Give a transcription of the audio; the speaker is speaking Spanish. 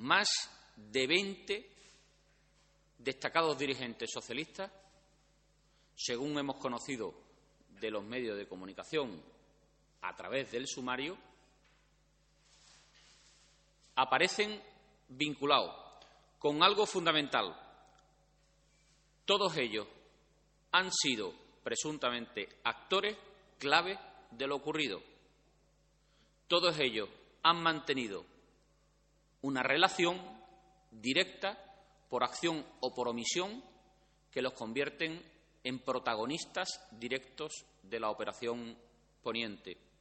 más de 20 destacados dirigentes socialistas, según hemos conocido de los medios de comunicación a través del sumario, aparecen vinculados con algo fundamental. Todos ellos han sido presuntamente actores clave de lo ocurrido. Todos ellos han mantenido una relación directa, por acción o por omisión, que los convierten en protagonistas directos de la Operación Poniente.